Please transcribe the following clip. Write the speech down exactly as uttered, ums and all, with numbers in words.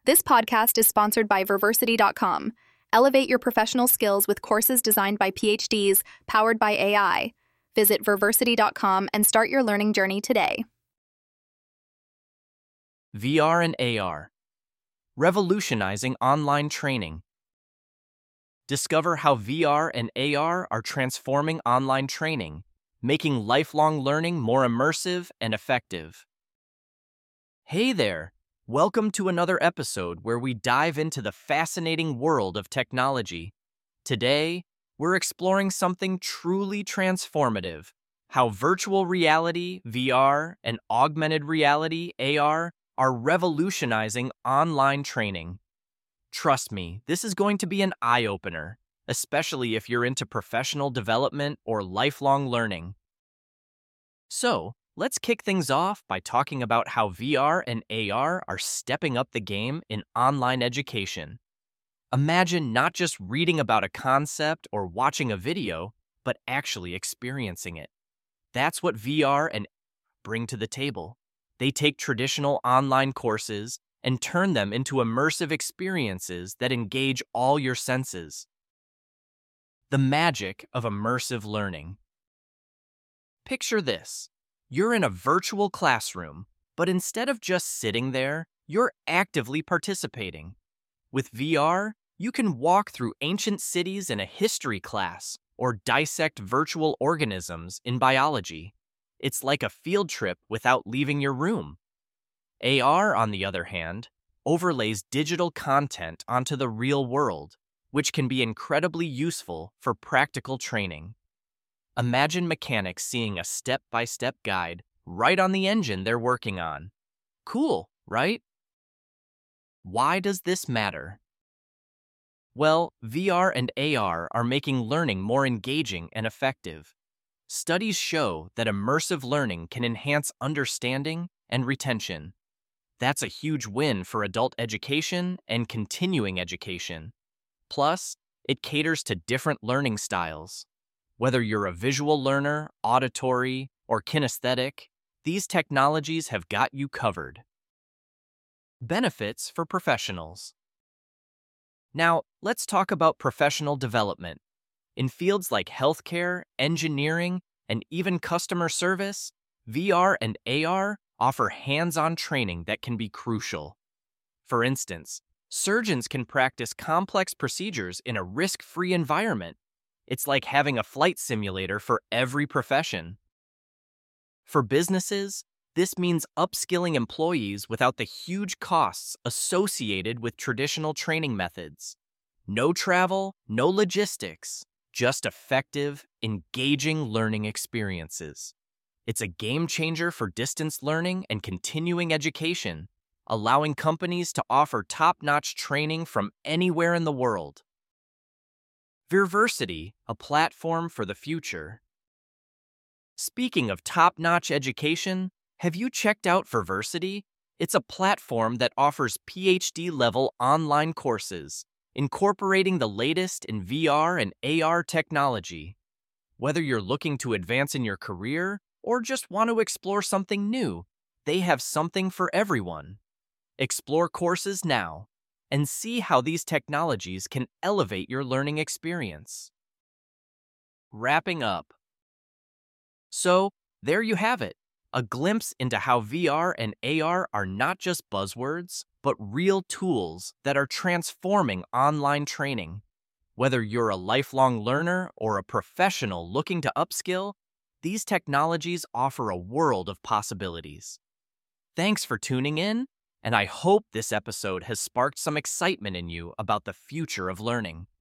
This podcast is sponsored by Verversity dot com. Elevate your professional skills with courses designed by P H Ds, powered by A I. Visit Verversity dot com and start your learning journey today. V R and A R. Revolutionizing online training. Discover how V R and A R are transforming online training, making lifelong learning more immersive and effective. Hey there! Welcome to another episode where we dive into the fascinating world of technology. Today, we're exploring something truly transformative: how virtual reality, V R, and augmented reality, A R, are revolutionizing online training. Trust me, this is going to be an eye-opener, especially if you're into professional development or lifelong learning. So, let's kick things off by talking about how V R and A R are stepping up the game in online education. Imagine not just reading about a concept or watching a video, but actually experiencing it. That's what V R and A R bring to the table. They take traditional online courses and turn them into immersive experiences that engage all your senses. The magic of immersive learning. Picture this. You're in a virtual classroom, but instead of just sitting there, you're actively participating. With V R, you can walk through ancient cities in a history class or dissect virtual organisms in biology. It's like a field trip without leaving your room. A R, on the other hand, overlays digital content onto the real world, which can be incredibly useful for practical training. Imagine mechanics seeing a step-by-step guide right on the engine they're working on. Cool, right? Why does this matter? Well, V R and A R are making learning more engaging and effective. Studies show that immersive learning can enhance understanding and retention. That's a huge win for adult education and continuing education. Plus, it caters to different learning styles. Whether you're a visual learner, auditory, or kinesthetic, these technologies have got you covered. Benefits for professionals. Now, let's talk about professional development. In fields like healthcare, engineering, and even customer service, V R and A R offer hands-on training that can be crucial. For instance, surgeons can practice complex procedures in a risk-free environment. It's like having a flight simulator for every profession. For businesses, this means upskilling employees without the huge costs associated with traditional training methods. No travel, no logistics, just effective, engaging learning experiences. It's a game changer for distance learning and continuing education, allowing companies to offer top-notch training from anywhere in the world. Verversity, a platform for the future. Speaking of top-notch education, have you checked out Verversity? It's a platform that offers P H D-level online courses, incorporating the latest in V R and A R technology. Whether you're looking to advance in your career or just want to explore something new, they have something for everyone. Explore courses now and see how these technologies can elevate your learning experience. Wrapping up. So, there you have it, a glimpse into how V R and A R are not just buzzwords, but real tools that are transforming online training. Whether you're a lifelong learner or a professional looking to upskill, these technologies offer a world of possibilities. Thanks for tuning in, and I hope this episode has sparked some excitement in you about the future of learning.